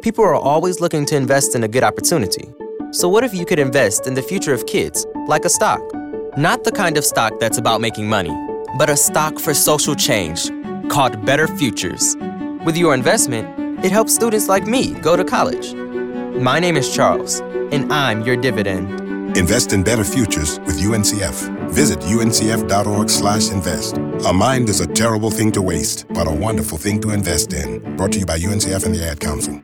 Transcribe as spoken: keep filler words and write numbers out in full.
People are always looking to invest in a good opportunity. So what if you could invest in the future of kids, like a stock? Not the kind of stock that's about making money, but a stock for social change, called Better Futures. With your investment, it helps students like me go to college. My name is Charles, and I'm your dividend. Invest in better futures with U N C F. Visit uncf.org slash invest. A mind is a terrible thing to waste, but a wonderful thing to invest in. Brought to you by U N C F and the Ad Council.